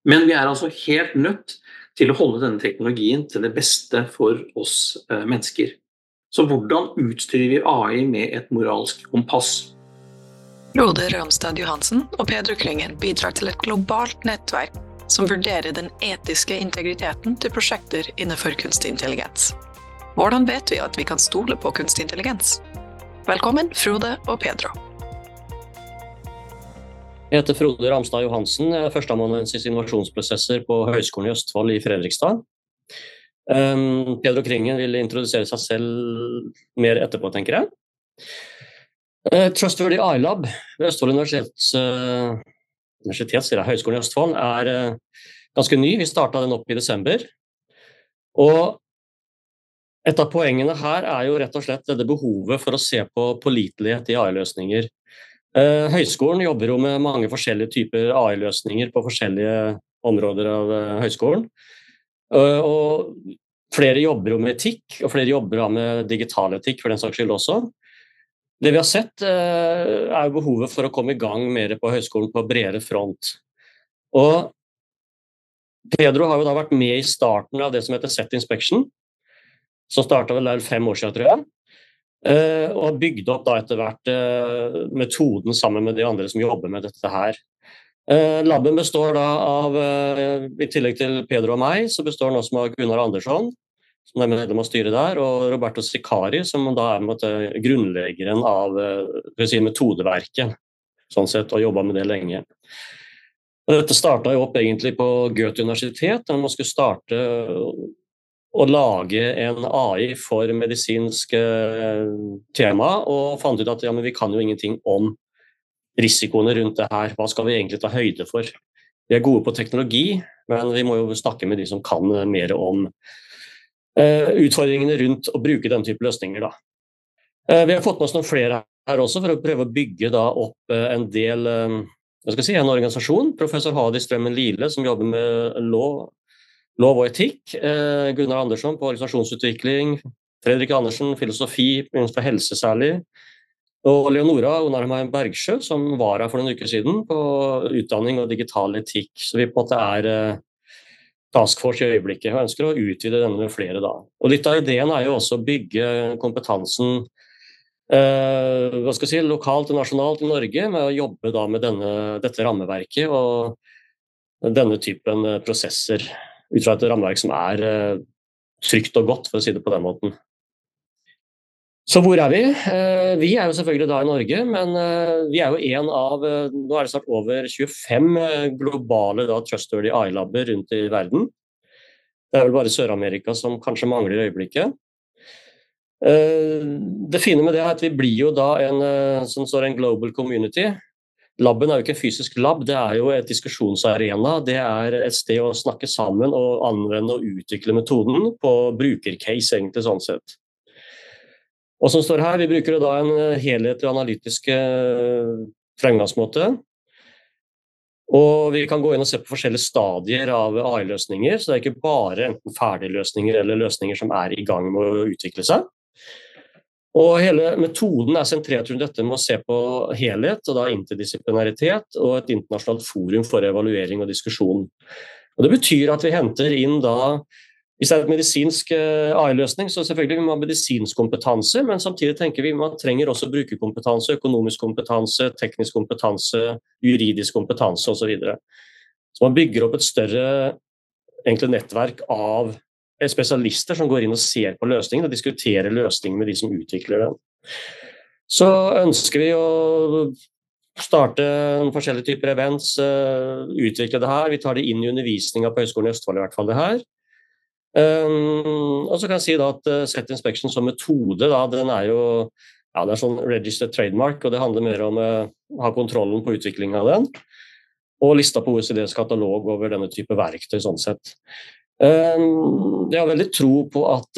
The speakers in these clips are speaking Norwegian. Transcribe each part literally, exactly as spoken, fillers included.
Men vi er altså helt nødt til å holde denne teknologien til det beste for oss eh, mennesker. Så hvordan utstyrer vi A I med et moralsk kompass? Frode Ramstad Johansen og Pedro Klyngen bidrar til et globalt nettverk som vurderer den etiske integriteten til prosjekter innenfor kunstig intelligens. Hvordan vet vi at vi kan stole på kunstig intelligens? Velkommen, Frode og Pedro. Jeg heter Frode Ramstad Johansen, jeg er førsteamanuensis innovasjonsprosesser på Høgskolen i Østfold i Fredrikstad. Um, Pedro Klyngen vil introdusere seg selv mer etterpå, tenker jeg. Uh, Trustworthy A I-lab ved Østfold Universitets, uh, universitet, sier jeg, Høgskolen i Østfold, er uh, ganske ny. Vi startet den opp i desember. Og et av poengene her er jo rett og slett det behovet for å se på pålitelighet i A I-løsninger. Uh, høyskolen jobber jo med mange forskjellige typer A I-løsninger på forskjellige områder av uh, høyskolen. Uh, og flere jobber jo med etikk, og flere jobber med digital etikk for den saks skyld også. Det vi har sett uh, er jo behovet for å komme i gang mer på høyskolen på bredere front. Og Pedro har jo da vært med i starten av det som heter Set Inspection, som startet vel der fem år siden, tror jeg. Uh, og har bygd opp da etter hvert uh, metoden sammen med de andre som jobber med dette her. Uh, Laben består da av, uh, i tillegg til Pedro og meg, så består den også av Gunnar Andersson, som er medlem av styret der, og Roberto Sicari, som da er måte, grunnleggeren av uh, si, metodeverket, sånn sett, og jobbet med det lenge. Og dette startet jo opp egentlig på Goethe Universitet, der man skulle starte uh, å lage en A I for medisinske tema, og fant ut at ja, men vi kan jo ingenting om risikoene rundt det her. Hva skal vi egentlig ta høyde for? Vi er gode på teknologi, men vi må jo snakke med de som kan mer om uh, utfordringene rundt å bruke den type løsninger. Da. Uh, vi har fått med oss noen flere her også for å prøve å bygge da, opp uh, en del, uh, hva skal jeg si, en organisasjon. Professor Hadi Strømmen Lille, som jobber med lov, Lov og etikk, eh, Gunnar Andersson på organisasjonsutvikling, Fredrik Andersen, filosofi, innenfor helse særlig, og Leonora Onarheim Bergsjø, som var her for noen uker siden på utdanning og digital etikk. Så vi på en måte er eh, taskforce i øyeblikket, og ønsker å utvide denne med flere da. Og litt av ideen er jo også å bygge kompetansen eh, hva skal jeg si, lokalt og nasjonalt i Norge, med å jobbe da med denne, dette rammeverket og denne typen prosesser, ut fra et rammeverk som er uh, trygt og godt, for å si det på den måten. Så hvor er vi? Uh, vi er jo selvfølgelig da i Norge, men uh, vi er jo en av, uh, nå er det snart over tjuefem uh, globale da, trustworthy A I-labber rundt i verden. Det er vel bare Sør-Amerika som kanskje mangler i øyeblikket. Uh, det fine med det er at vi blir jo da en, uh, som står en global community. Labben er jo ikke en fysisk lab, det er jo et diskusjonsarena, det er et sted å snakke sammen og anvende og utvikle metoden på brukercase, egentlig sånn sett. Og som står her, vi bruker da en helhetlig analytisk fremgangsmåte, og vi kan gå inn og se på forskjellige stadier av A I-løsninger, så det er ikke bare enten ferdige løsninger eller løsninger som er i gang med å utvikle seg. Og hele metoden er sentrert rundt dette med å se på helhet, og da interdisciplinaritet, og et internasjonalt forum for evaluering og diskusjon. Og det betyr at vi henter inn da, hvis det er et medisinsk A I-løsning, så selvfølgelig vi må ha medisinsk kompetanse, men samtidig tenker vi man trenger også brukerkompetanse, økonomisk kompetanse, teknisk kompetanse, juridisk kompetanse og så videre. Så man bygger opp et større egentlig nettverk av spesialister som går inn og ser på løsningen og diskuterer løsningen med de som utvikler den. Så ønsker vi å starte forskjellige typer events, utvikle det her. Vi tar det inn i undervisningen på Høgskolen i Østfold i hvert fall det her. Um, og så kan jeg si da at Set Inspection som metode, da, den er jo ja, det er sånn registered trademark, og det handler mer om å ha kontrollen på utviklingen av den, og lista på O E C D's katalog over denne type verktøy sånn sett. Jeg har veldig tro på at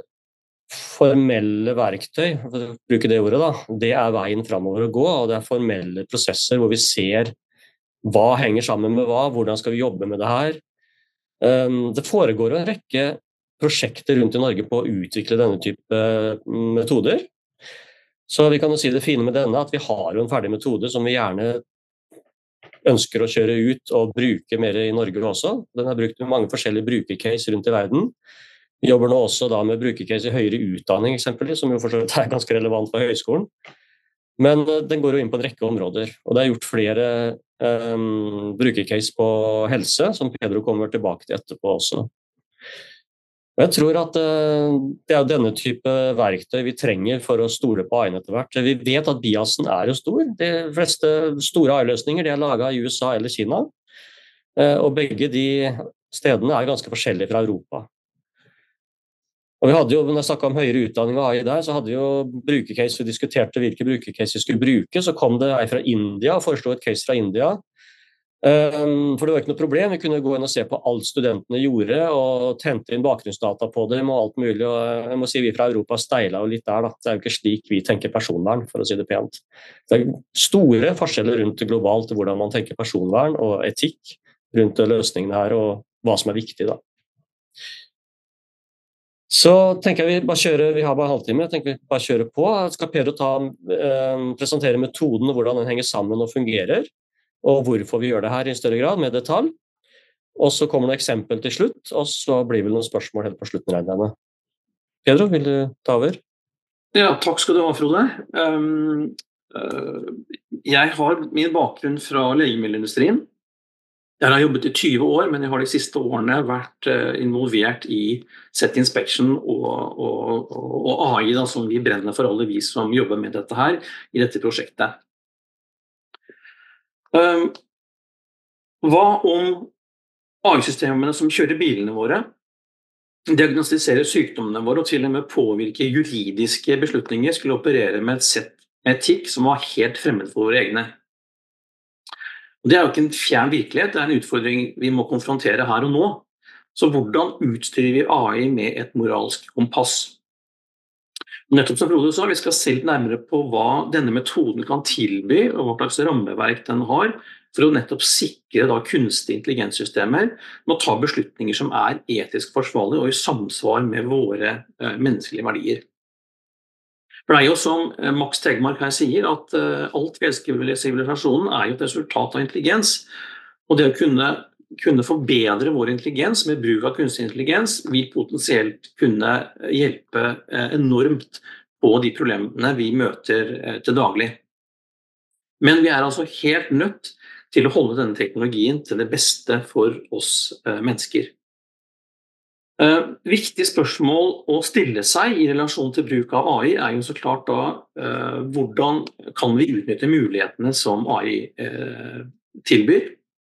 formelle verktøy, for å bruke det ordet da, det er veien fremover å gå, og det er formelle prosesser hvor vi ser hva henger sammen med hva, hvordan skal vi jobbe med det her. Det foregår en rekke prosjekter rundt i Norge på å utvikle denne type metoder, så vi kan jo si det fine med denne, at vi har jo en ferdig metode som vi gjerne ønsker å kjøre ut og bruke mer i Norge også. Den er brukt med mange forskjellige brukercase rundt i verden. Vi jobber nå også da med brukercase i høyere utdanning eksempelvis, som jo forstått er ganske relevant for høyskolen. Men den går jo inn på en rekke områder, og det er gjort flere um, brukercase på helse, som Pedro kommer tilbake til etterpå også. Jeg tror at uh, det er denne type verktøy vi trenger for å stole på A I etter hvert. Vi vet at biasen er jo stor. De fleste store A I-løsninger de er laget i U S A eller Kina, uh, og begge de stedene er ganske forskjellige fra Europa. Og vi hadde jo, når jeg snakket om høyere utdanning og A I der, så hadde vi jo brukercase, vi diskuterte hvilke brukercase vi skulle bruke, så kom det ei fra India og foreslo et case fra India. Um, for det var ikke noe problem, vi kunne gå inn og se på alt studentene gjorde, og tente inn bakgrunnsdata på dem og alt mulig, og jeg må si vi fra Europa steilet jo litt der da. Det er jo ikke slik vi tenker personvern, for å si det pent. Det er store forskjeller rundt globalt hvordan man tenker personvern og etikk rundt løsningene her, og hva som er viktig da. Så tenker jeg vi bare kjører, vi har bare en halvtime, jeg tenker vi bare kjører på. Skal Pedro ta, eh, presentere metoden og hvordan den henger sammen og fungerer, og hvorfor vi gjør det her i større grad, med detalj. Og så kommer det eksempel til slutt, og så blir vel noen spørsmål helt på slutten regnene. Pedro, vil du ta over? Ja, takk skal du ha, Frode. Um, uh, jeg har min bakgrunn fra legemiddelindustrien. Jeg har jobbet i tjue år, men jeg har de siste årene vært involvert i set inspection og, og, og A I, da, som vi brenner for alle vi som jobber med dette her, i dette prosjektet. Um, hva om A I-systemene som kjører bilene våre, diagnostiserer sykdommene våre og til og med påvirker juridiske beslutninger, skulle operere med et sett med etikk som var helt fremmed for våre egne? Og det er jo ikke en fjern virkelighet, det er en utfordring vi må konfrontere her og nå. Så hvordan utstyrer vi A I med et moralsk kompass? Nettopp som Frode sa, vi skal se litt nærmere på hva denne metoden kan tilby, og hva slags rammeverk den har, for å nettopp sikre da kunstige intelligenssystemer med å ta beslutninger som er etisk forsvarlige og i samsvar med våre eh, menneskelige verdier. For det er jo som Max Tegmark her sier, at alt vi elsker ved sivilisasjonen er jo et resultat av intelligens. Og det å kunne, kunne forbedre vår intelligens med bruk av kunstig intelligens vil potensielt kunne hjelpe enormt på de problemene vi møter til daglig. Men vi er altså helt nødt til å holde denne teknologien til det beste for oss mennesker. Uh, viktig spørsmål å stille seg i relasjon til bruk av A I er jo så klart da uh, hvordan kan vi utnytte mulighetene som A I uh, tilbyr.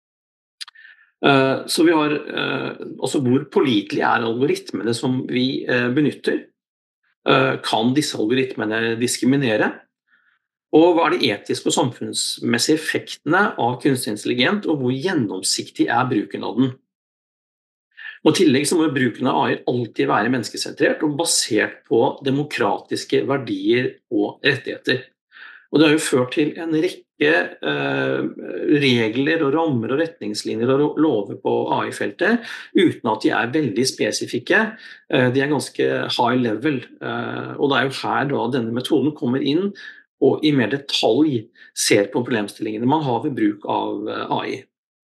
Uh, så vi har uh, også hvor pålitelige er algoritmene som vi uh, benytter. Uh, kan disse algoritmene diskriminere? Og hva er de etiske og samfunnsmessige effektene av kunstig intelligens, og hvor gjennomsiktig er bruken av den? Og i tillegg så må bruken av A I alltid være menneskesentrert og basert på demokratiske verdier og rettigheter. Og det har jo ført til en rekke eh, regler og rammer og retningslinjer og lover på A I-feltet, uten at de er veldig spesifikke. Eh, de er ganske high level, eh, og det er jo her da denne metoden kommer inn og i mer detalj ser på problemstillingene man har ved bruk av A I.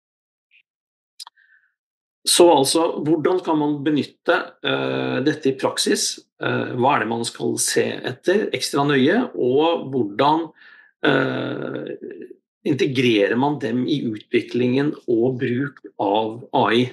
Så altså, hvordan kan man benytte uh, dette i praksis? Uh, hva er det man skal se etter ekstra nøye, og hvordan uh, integrerer man dem i utviklingen og bruk av A I?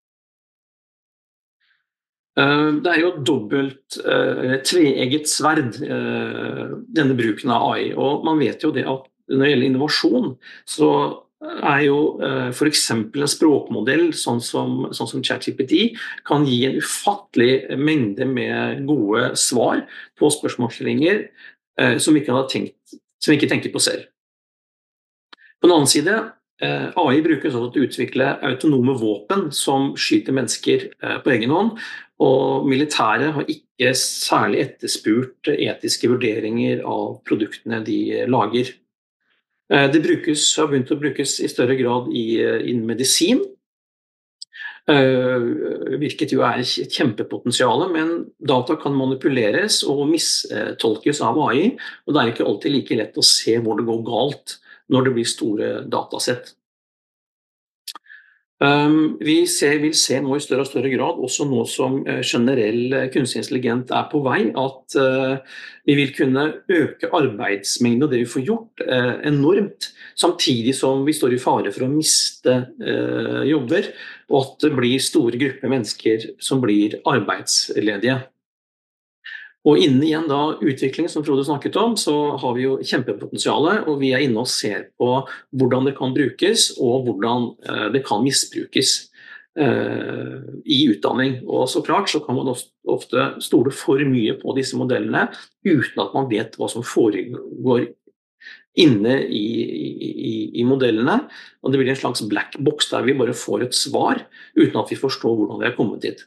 Uh, det er jo dobbelt, uh, tveegget sverd, uh, denne bruken av A I, og man vet jo det at når det gjelder innovasjon, så er jo uh, for eksempel en språkmodell sånn som, sånn som ChatGPT kan gi en ufattelig mengde med gode svar på spørsmålsstillinger uh, som vi ikke hadde tenkt, som vi ikke tenker på selv. På den annen side, uh, A I brukes også til å utvikle autonome våpen som skyter mennesker uh, på egen hånd, og militæret har ikke særlig etterspurt etiske vurderinger av produktene de lager. Det brukes, har begynt å brukes i større grad i, i medisin, hvilket jo er et kjempepotensial, men data kan manipuleres og mistolkes av A I, og det er ikke alltid like lett å se hvor det går galt når det blir store datasett. Um, vi ser, vil se nå i større og større grad, også nå som uh, generell uh, kunstig intelligent er på vei, at uh, vi vil kunne øke arbeidsmengden og det vi får gjort uh, enormt, samtidig som vi står i fare for å miste uh, jobber, og at det blir store grupper mennesker som blir arbeidsledige. Og innen igjen da utviklingen som Frode snakket om, så har vi jo kjempepotensiale, og vi er inne og ser på hvordan det kan brukes, og hvordan eh, det kan misbrukes eh, i utdanning. Og så klart så kan man ofte stole for mye på disse modellene, uten at man vet hva som foregår inne i, i, i modellene. Og det blir en slags black box der vi bare får et svar, uten at vi forstår hvordan vi er kommet dit.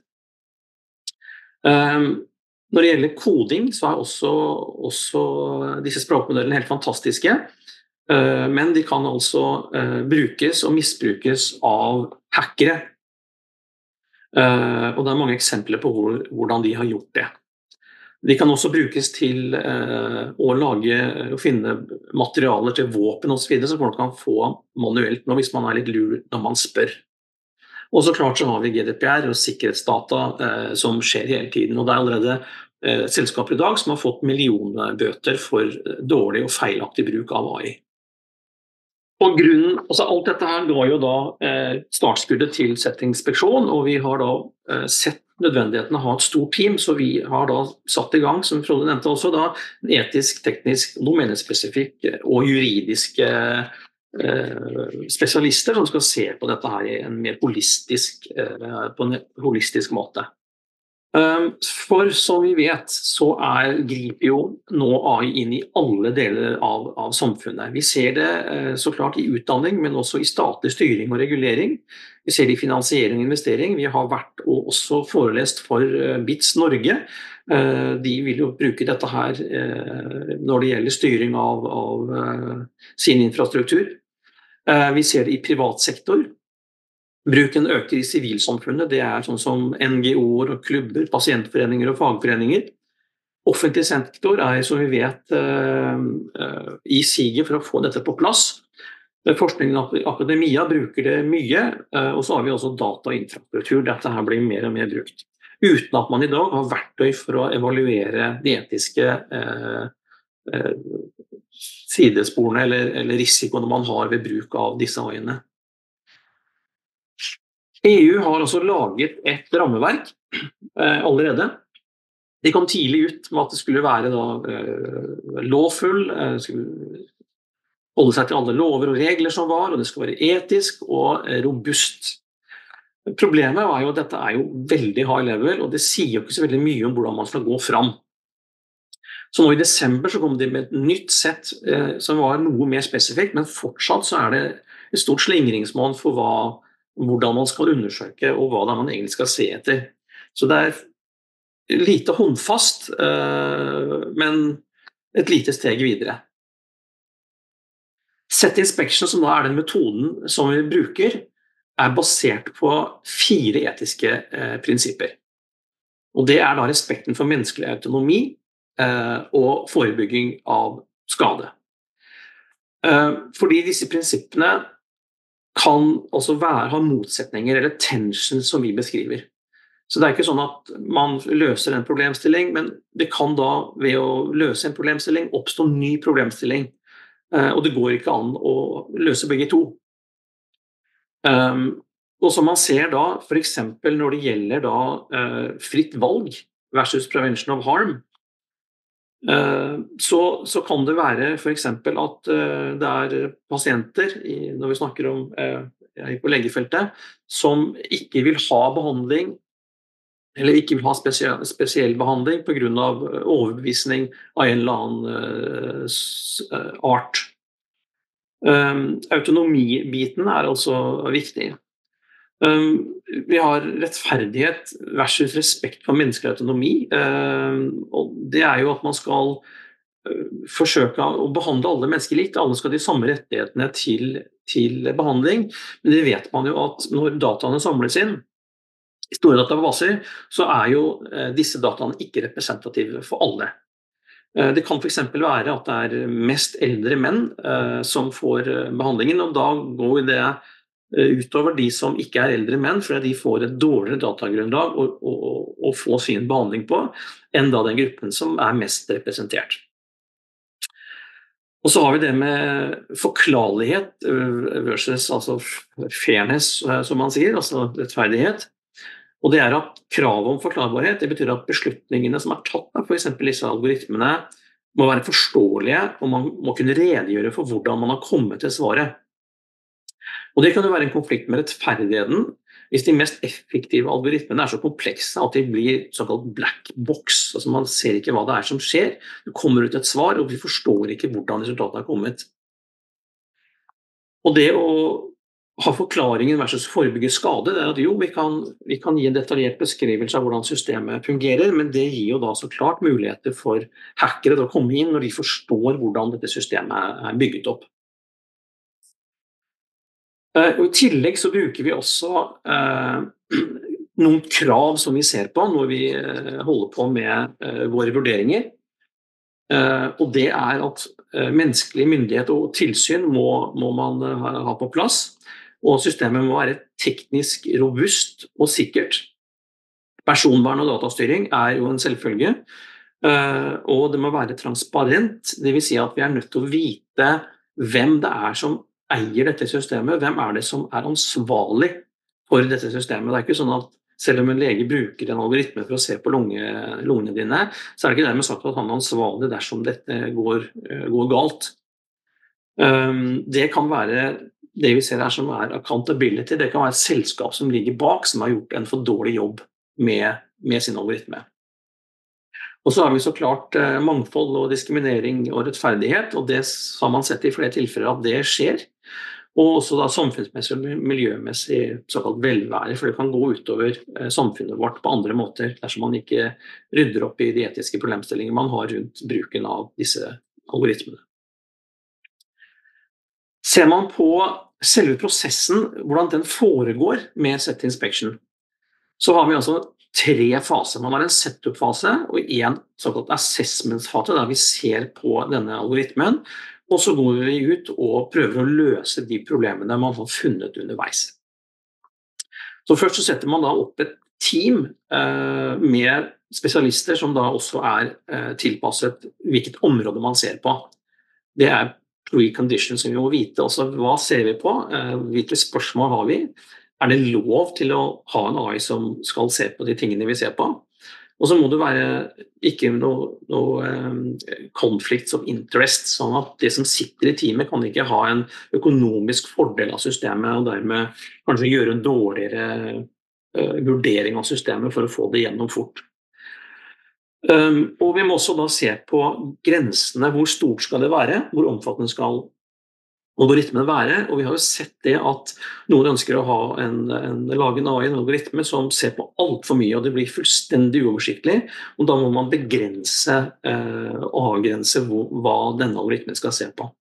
Um, Når det gjelder koding, så er også, også disse språkmodellene helt fantastiske, men de kan altså brukes og misbrukes av hackere. Og det er mange eksempler på hvor, hvordan de har gjort det. De kan også brukes til å lage og finne materialer til våpen og så videre, som man kan få manuelt nå hvis man er litt lur når man spør. Og så klart så har vi G D P R og sikkerhetsdata eh, som skjer hele tiden, og det er allerede eh, selskaper i dag som har fått millionbøter for dårlig og feilaktig bruk av A I. Og grunnen, altså alt dette her ga jo da eh, startskuddet til settinspeksjon, og vi har da eh, sett nødvendigheten av å ha et stort team, så vi har da satt i gang, som Frode nevnte også, da, etisk, teknisk, domenespesifikk og juridiske spesialister som skal se på dette her i en mer holistisk, på en holistisk måte. For som vi vet, så er, griper jo nå A I inn i alle deler av, av samfunnet. Vi ser det så klart i utdanning, men også i statlig styring og regulering. Vi ser det i finansiering og investering. Vi har vært og også forelest for B I T S Norge. De vil jo bruke dette her når det gjelder styring av, av sin infrastruktur. Vi ser det i privat sektor. Bruken øker i sivilsamfunnet. Det er sånn som N G O-er og klubber, pasientforeninger og fagforeninger. Offentlig sektor er, som vi vet, i siget for å få dette på plass. Forskningen og akademia bruker det mye, og så har vi også data og infrastruktur. Dette her blir mer og mer brukt. Uten at man i dag har verktøy for å evaluere de etiske eh, eh, sidesporene eller, eller risikoene man har ved bruk av disse A I-ene. E U har også laget et rammeverk eh, allerede. De kom tidlig ut med at det skulle være da, eh, lovfull, eh, skulle holde seg til alle lover og regler som var, og det skulle være etisk og eh, robust. Problemet var jo at dette er jo veldig high level, og det sier jo ikke så veldig mye om hvordan man skal gå fram. Så nå i desember så kom de med et nytt sett eh, som var noe mer spesifikt, men fortsatt så er det et stort slingringsmonn for hva, hvordan man skal undersøke og hva det er man egentlig skal se etter. Så det er lite håndfast, eh, men et lite steg videre. Set inspection, som da er den metoden som vi bruker, er basert på fire etiske eh, prinsipper. Og det er da respekten for menneskelig autonomi eh, og forebygging av skade. Eh, fordi disse prinsippene kan også være, ha motsetninger eller tension som vi beskriver. Så det er ikke sånn at man løser en problemstilling, men det kan da ved å løse en problemstilling oppstå en ny problemstilling. Eh, og det går ikke an å løse begge to. Um, og som man ser da, for eksempel når det gjelder da uh, fritt valg versus prevention of harm, uh, så, så kan det være for eksempel at uh, det er pasienter, i, når vi snakker om uh, på legefeltet, som ikke vil ha behandling, eller ikke vil ha spesiell, spesiell behandling på grunn av overbevisning av en eller annen uh, art. Um, autonomibiten er altså viktig. Um, vi har rettferdighet versus respekt for menneskelig autonomi. Um, og det er jo at man skal uh, forsøke å behandle alle mennesker likt. Alle skal ha de samme rettighetene til, til behandling. Men det vet man jo at når dataene samles inn i store databaser, så er jo uh, disse dataene ikke representative for alle. Det kan for eksempel være at det er mest eldre menn eh, som får behandlingen, og da går det utover de som ikke er eldre menn, fordi de får et dårligere datagrunnlag å, å, å få sin behandling på, enn da den gruppen som er mest representert. Og så har vi det med forklarlighet versus altså fairness, som man sier, altså rettferdighet. Og det er at kravet om forklarbarhet, det betyr at beslutningene som er tatt av for eksempel disse algoritmene, må være forståelige, og man må kunne redegjøre for hvordan man har kommet til svaret. Og det kan jo være en konflikt med rettferdigheten, hvis de mest effektive algoritmene er så komplekse at de blir såkalt black box, altså man ser ikke hva det er som skjer, det kommer ut et svar, og vi forstår ikke hvordan resultatet har kommet. Og det å ha forklaringen versus forebygge skade, det er at jo, vi kan, vi kan gi en detaljert beskrivelse av hvordan systemet fungerer, men det gir jo da så klart muligheter for hackere til å komme inn når de forstår hvordan dette systemet er bygget opp. Og I tillegg så bruker vi også eh, noen krav som vi ser på når vi eh, holder på med eh, våre vurderinger. Eh, og det er at eh, menneskelig myndighet og tilsyn må, må man ha, ha på plass, og systemet må være teknisk robust og sikkert. Personvern og datastyring er jo en selvfølge, eh, og det må være transparent, det vil si at vi er nødt til å vite hvem det er som eier dette systemet, hvem er det som er ansvarlig for dette systemet. Det er ikke sånn at selv om en lege bruker en algoritme for å se på lunge, lungene dine, så er det ikke dermed sagt at han er ansvarlig dersom dette går, går galt. Um, det kan være det vi ser her som er accountability, det kan være et selskap som ligger bak, som har gjort en for dårlig jobb med, med sin algoritme. Og så har vi så klart eh, mangfold og diskriminering og rettferdighet, og det har man sett I flere tilfeller at det skjer. Og også da samfunnsmessig og miljømessig såkalt velvære, for det kan gå utover eh, samfunnet vårt på andre måter, dersom man ikke rydder opp I de etiske problemstillinger man har rundt bruken av disse algoritmene. Ser man på selve prosessen, hvordan den foregår med set inspection, så har vi altså tre faser. Man har en setup-fase og en såkalt assessment-fase der vi ser på denne algoritmen, og så går vi ut og prøver å løse de problemene man har funnet underveis. Så først så setter man da opp et team eh, med spesialister som da også er eh, tilpasset hvilket område man ser på. Det er preconditions som vi må vite. Altså, hva ser vi på? Eh, hvilke spørsmål har vi? Er det lov til å ha en A I som skal se på de tingene vi ser på? Og så må det være ikke noe, noe um, conflicts of interest, sånn at det som sitter I teamet kan ikke ha en økonomisk fordel av systemet, og dermed kanskje gjøre en dårligere uh, vurdering av systemet for å få det gjennom fort. Um, og vi må også da se på grensene, hvor stort skal det være, hvor omfattende skal algoritmene være, og vi har jo sett det at noen ønsker å ha en, en, lage en A I, en algoritme som ser på alt for mye, og det blir fullstendig uoversiktlig, og da må man begrense eh, og avgrense hvor, hva denne algoritmen skal se på.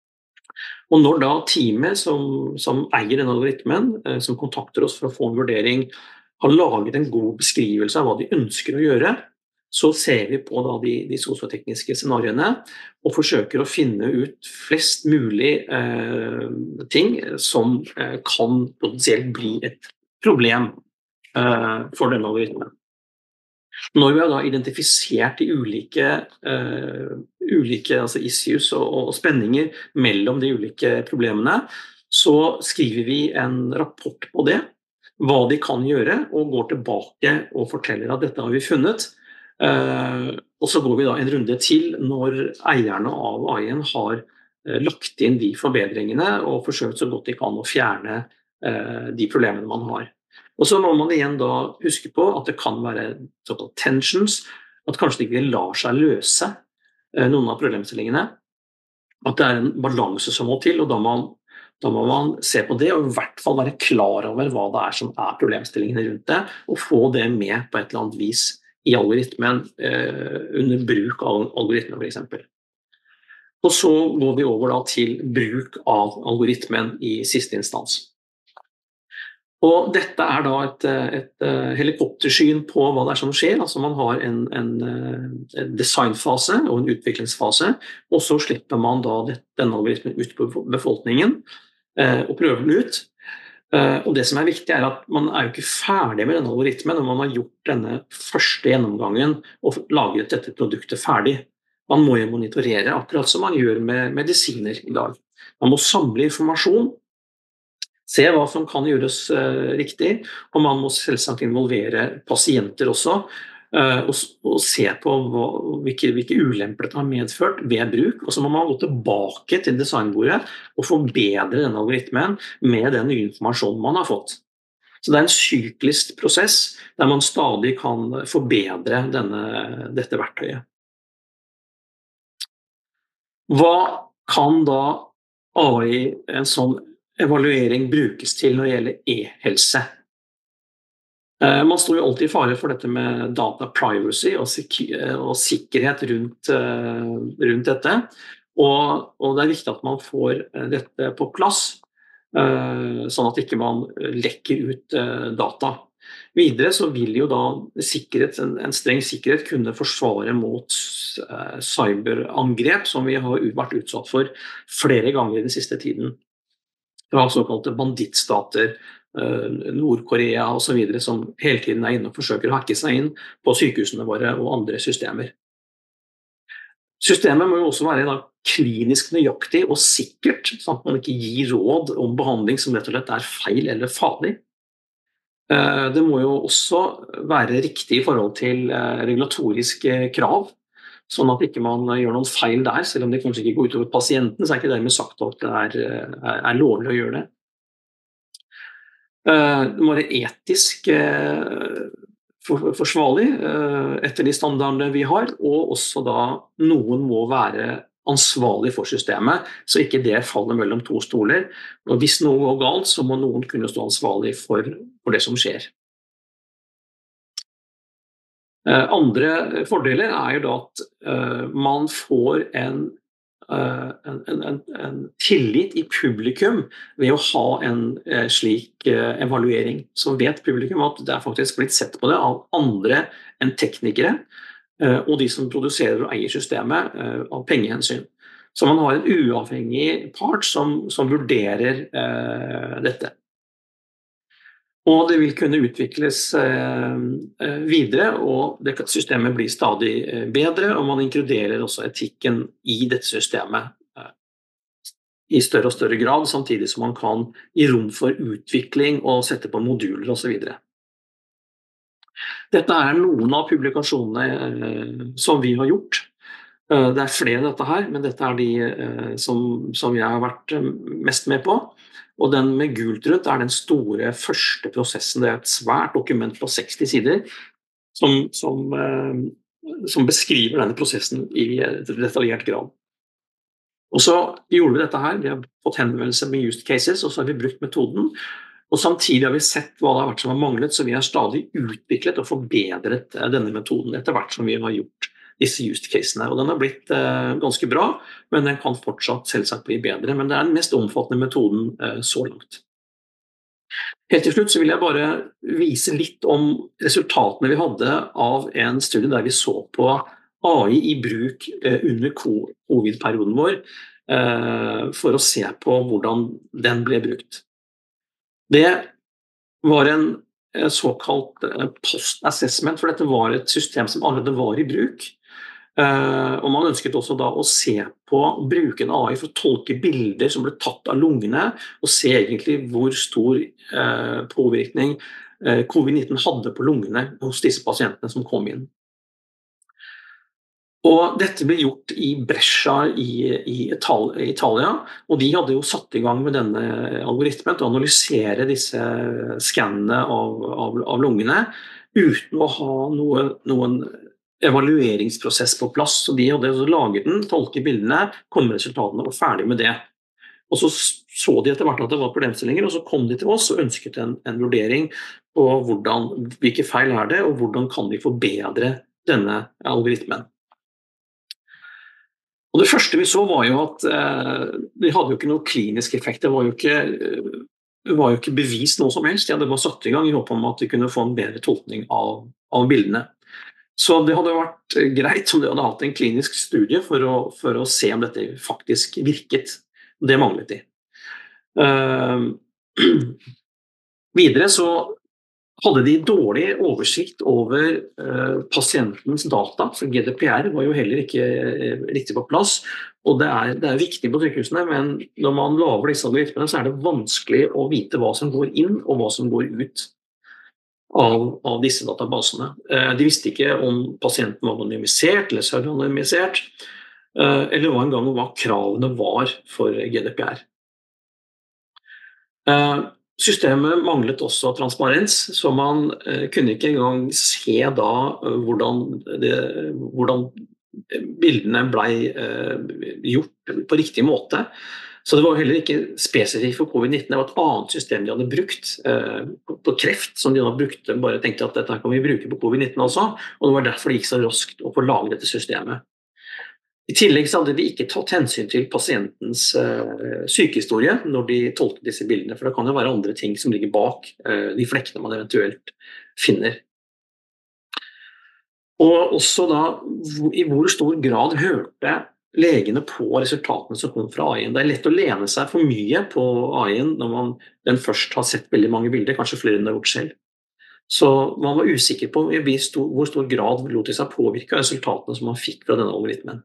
Og når da teamet som, som eier denne algoritmen, eh, som kontakter oss for å få en vurdering, har laget en god beskrivelse av hva de ønsker å gjøre, så ser vi på da de, de sosiotekniske scenariene og forsøker å finne ut flest mulig eh, ting som eh, kan potensielt bli et problem eh, for denne algoritmen. Når vi har da identifisert de ulike, eh, ulike altså issues og, og spenninger mellom de ulike problemene, så skriver vi en rapport på det, hva de kan gjøre, og går tilbake og forteller at dette har vi funnet. Uh, og så går vi da en runde til når eierne av A I-en har uh, lagt inn de forbedringene og forsøkt så godt de kan å fjerne uh, de problemene man har. Og så må man igjen da huske på at det kan være såkalt tensions, at kanskje det ikke lar seg løse uh, noen av problemstillingene, at det er en balanse som må til, og da, man, da må man se på det og I hvert fall være klar over hva det er som er problemstillingene rundt det, og få det med på et eller annet vis I algoritmen eh, under bruk av algoritmen for eksempel. Og så går vi over da til bruk av algoritmen I siste instans. Og dette er da et, et helikoptersyn på hva det er som skjer. Altså man har en, en, en designfase og en utviklingsfase, og så slipper man da denne algoritmen ut på befolkningen eh, og prøver den ut. Uh, og det som er viktig er at man er jo ikke ferdig med denne algoritmen når man har gjort denne første gjennomgangen og laget dette produktet ferdig. Man må jo monitorere akkurat som man gjør med medisiner i dag. Man må samle informasjon, se hva som kan gjøres uh, riktig, og man må selvsagt involvere pasienter også, uh, og, og se på hva, hvilke, hvilke ulemper det har medført ved bruk, og så må man gå tilbake til designbordet og forbedre denne algoritmen med den nye informasjonen man har fått. Så det er en syklisk prosess der man stadig kan forbedre denne, dette verktøyet. Hva kan da A I, en sånn evaluering, brukes til når det gjelder e-helse? Uh, man står jo alltid i fare for dette med data privacy og, sik- og sikkerhet rundt, uh, rundt dette, og, og det er viktig at man får dette på plass, uh, sånn at ikke man lekker ut uh, data. Videre så vil jo da sikkerhet, en, en streng sikkerhet kunne forsvare mot uh, cyberangrep, som vi har vært utsatt for flere ganger i den siste tiden. Det var såkalte bandittstater, Nord-Korea og så videre, som hele tiden er inne og forsøker å hacke seg inn på sykehusene våre og andre systemer. Systemet må jo også være da, klinisk nøyaktig og sikkert, sånn at man ikke gir råd om behandling som rett og slett er feil eller farlig. Det må jo også være riktig i forhold til regulatoriske krav, sånn at ikke man gjør noen feil der, selv om det kanskje ikke går ut over pasienten, så er ikke dermed sagt at det er, er, er lovlig å gjøre det. Det må være etisk forsvarlig etter de standardene vi har, og også da noen må være ansvarlig for systemet, så ikke det faller mellom to stoler. Og hvis noe går galt, så må noen kunne stå ansvarlig for, for det som skjer. Andre fordeler er jo da at man får en Uh, en, en, en tillit i publikum ved å ha en uh, slik uh, evaluering. Så vet publikum at det er faktisk blitt sett på det av andre enn teknikere uh, og de som produserer og eier systemet uh, av pengehensyn. Så man har en uavhengig part som, som vurderer uh, dette. Og det vil kunne utvikles uh, videre, og det systemet blir stadig bedre, og man inkluderer også etikken i dette systemet uh, i større og større grad, samtidig som man kan gi rom for utvikling og sette på moduler og så videre. Dette er noen av publikasjonene uh, som vi har gjort. Uh, det er flere av dette her, men dette er de uh, som, som jeg har vært uh, mest med på. Og den med gult rundt er den store første prosessen. Det er et svært dokument på seksti sider som, som, eh, som beskriver denne prosessen i detaljert grad. Og så gjorde vi dette her, vi har fått henvendelse med used cases, og så har vi brukt metoden. Og samtidig har vi sett hva det har vært som har manglet, så vi har stadig utviklet og forbedret denne metoden etter hvert som vi har gjort disse used casene. Og den har blitt eh, ganske bra, men den kan fortsatt selvsagt bli bedre. Men det er den mest omfattende metoden eh, så langt. Helt til slutt så vil jeg bare vise litt om resultatene vi hadde av en studie der vi så på A I i bruk eh, under covid-perioden vår, eh, for å se på hvordan den ble brukt. Det var en eh, såkalt eh, post-assessment, for dette var et system som allerede var i bruk. Uh, og man ønsket også da å se på bruken av A I for å tolke bilder som ble tatt av lungene, og se egentlig hvor stor uh, påvirkning uh, covid nitten hadde på lungene hos disse pasientene som kom inn. Og dette ble gjort i Brescia i, i Italia, og de hadde jo satt i gang med denne algoritmen til å analysere disse skannene av, av, av lungene, uten å ha noe, noen evalueringsprosess på plass, så de hadde laget den, tolket bildene, kom med resultatene og ferdig med det. Og så så de etter hvert at det var problemstillinger, og så kom de til oss og ønsket en, en vurdering på hvordan, hvilke feil er det, og hvordan kan vi forbedre denne algoritmen. Og det første vi så var jo at eh, de hadde jo ikke noe klinisk effekt, det var jo ikke, det var jo ikke bevist noe som helst, de hadde bare satt i gang i håp om at de kunne få en bedre tolkning av, av bildene. Så det hadde vært greit om de hadde hatt en klinisk studie for å, for å se om dette faktisk virket. Det manglet de. Uh, Videre så hadde de dårlig oversikt over eh, pasientens data, for G D P R var jo heller ikke eh, riktig på plass, og det er, det er viktig på sykehusene, men når man laver disse algoritmene, så er det vanskelig å vite hva som går inn og hva som går ut av, av disse databasene. Eh, de visste ikke om pasienten var anonymisert eller pseudonymisert, eh, eller hva en gang hva kravene var for G D P R. Eh, Systemet manglet også transparens, så man eh, kunne ikke engang se da eh, hvordan, det, hvordan bildene ble eh, gjort på riktig måte. Så det var heller ikke spesifikt for covid nitten, det var et annet system de hadde brukt eh, på kreft, som de hadde brukt, bare tenkte at dette kan vi bruke på covid nitten også, og det var derfor det gikk så raskt å få laget dette systemet. I tillegg så hadde de ikke tatt hensyn til pasientens uh, sykehistorie når de tolket disse bildene, for det kan jo være andre ting som ligger bak uh, de flekkene man eventuelt finner. Og også da, i hvor stor grad hørte legene på resultatene som kom fra A I-en. Det er lett å lene seg for mye på A I-en når man den først har sett veldig mange bilder, kanskje flere enn det har gjort selv. Så man var usikker på i hvor stor grad lot de seg påvirke av resultatene som man fikk fra denne algoritmen.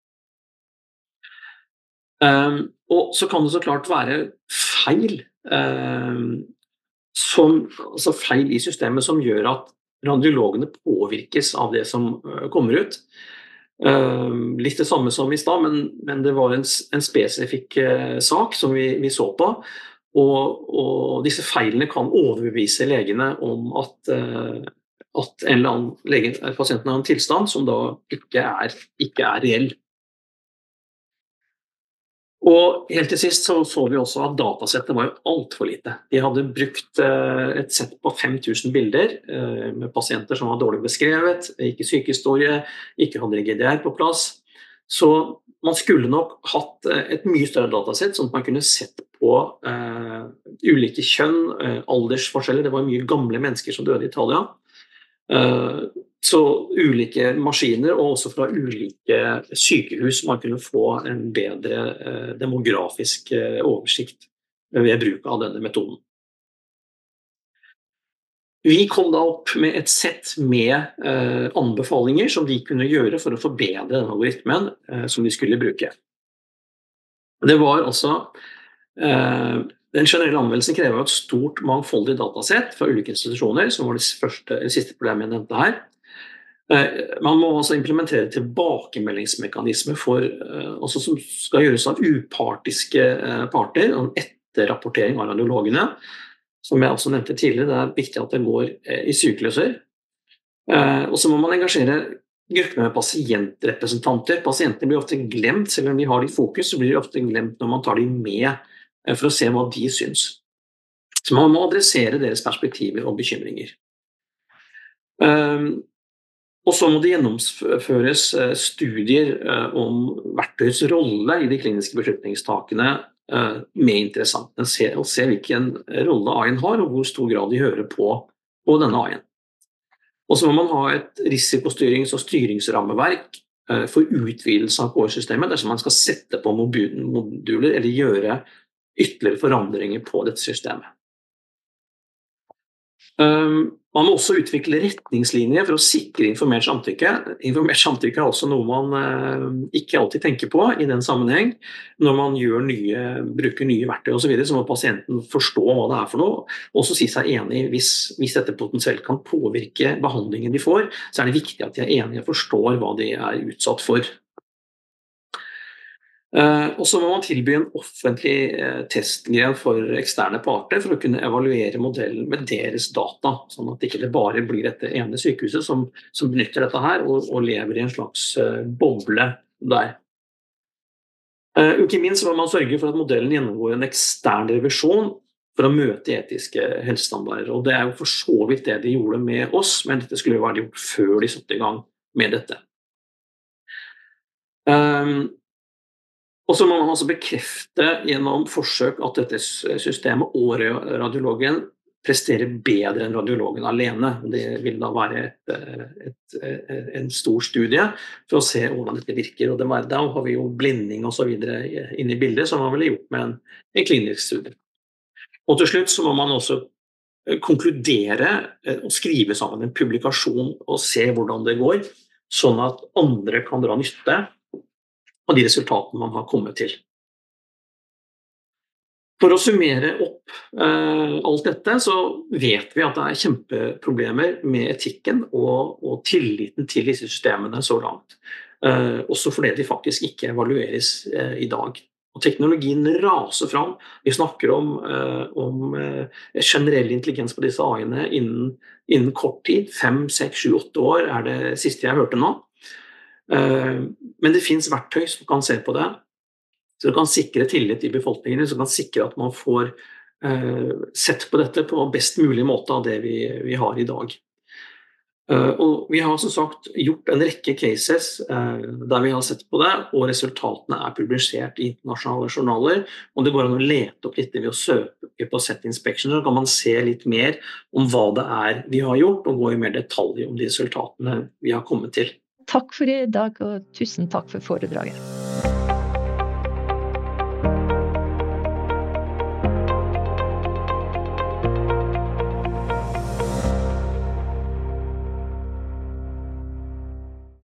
Um, og så kan det så klart være feil, um, som, altså feil i systemet som gjør at radiologene påvirkes av det som uh, kommer ut. Um, litt det samme som i sted, men, men det var en, en spesifikk uh, sak som vi, vi så på, og, og disse feilene kan overbevise legene om at, uh, at en eller annen lege, pasienten har en tilstand som da ikke er, ikke er reell. Og helt til sist så, så vi også at datasettet var jo alt for lite. De hadde brukt eh, et sett på fem tusen bilder eh, med pasienter som var dårlig beskrevet, ikke sykehistorie, ikke hadde G D R på plass. Så man skulle nok hatt eh, et mye større datasett, sånn at man kunne sett på eh, ulike kjønn, eh, aldersforskjeller. Det var mye gamle mennesker som døde i Italia. Uh, så ulike maskiner og også fra ulike sykehus man kunne få en bedre uh, demografisk uh, oversikt ved bruk av denne metoden. Vi kom da opp med et sett med uh, anbefalinger som de kunne gjøre for å forbedre den algoritmen uh, som de skulle bruke. Det var altså uh, Den generelle anvendelsen krever et stort mangfoldig datasett fra ulike institusjoner, som var det, første, det siste problemet jeg nevnte her. Man må også implementere tilbakemeldingsmekanismer for, også som skal gjøres av upartiske parter, og etterrapportering av radiologene. Som jeg også nevnte tidligere, det er viktig at det går i sykluser. Og så må man engasjere grupper med pasientrepresentanter. Pasientene blir ofte glemt, selv om de har de fokus, så blir de ofte glemt når man tar de med for å se hva de syns. Så man må adressere deres perspektiver og bekymringer. Um, og så må det gjennomføres uh, studier uh, om verktøyets rolle i de kliniske beslutningstakene uh, med interessantene, se, og se hvilken rolle A I-en har, og hvor stor grad de hører på, på denne A I-en. Og så må man ha et risikostyrings- og styringsrammeverk uh, for utvidelse av K I-systemet, dersom man skal sette på moduler eller gjøre ytterligere forandringer på dette systemet. Um, man må også utvikle retningslinjer for å sikre informert samtykke. Informert samtykke er også noe man uh, ikke alltid tenker på i den sammenheng. Når man gjør nye, bruker nye verktøy og så videre, så må pasienten forstå hva det er for noe, og også si seg enig hvis, hvis dette potensielt kan påvirke behandlingen de får, så er det viktig at de er enige og forstår hva de er utsatt for. Uh, og så må man tilby en offentlig uh, testgren for eksterne parter for å kunne evaluere modellen med deres data, sånn at det ikke bare blir dette ene sykehuset som, som benytter dette her og, og lever i en slags uh, boble der. Uh, ikke minst må man sørge for at modellen gjennomgår en ekstern revisjon for å møte etiske helsestandarder, og det er jo for så vidt det de gjorde med oss, men dette skulle jo vært gjort før de satte i gang med dette. Um, Og så må man altså bekrefte gjennom forsøk at dette systemet og radiologen presterer bedre enn radiologen alene. Det vil da være et, et, et, en stor studie for å se hvordan dette virker. Og det var, da har vi jo blinding og så videre inne i bildet, som man ville gjort med en, en klinisk studie. Og til slutt så må man også konkludere og skrive sammen en publikasjon og se hvordan det går, sånn at andre kan dra nytte av de resultatene man har kommet til. For å summere opp eh, alt dette, så vet vi at det er kjempeproblemer med etikken og, og tilliten til disse systemene så langt. Eh, også fordi de faktisk ikke evalueres eh, i dag. Og teknologien raser fram. Vi snakker om, eh, om eh, generell intelligens på disse A I-ene innen, innen kort tid. Fem, seks, sju, åtte år er det siste jeg hørte nå. Eh, men det finnes verktøy som kan se på det. Så det kan sikre tillit i befolkningen, så kan sikre at man får eh, sett på dette på best mulig måte av det vi, vi har i dag. Uh, og vi har som sagt gjort en rekke cases uh, der vi har sett på det, og resultatene er publisert i internasjonale journaler, og det går an å lete opp litt ved å søke på set inspection, så kan man se litt mer om hva det er vi har gjort, og gå i mer detalj om de resultatene vi har kommet til. Takk for i dag, og tusen takk for foredraget.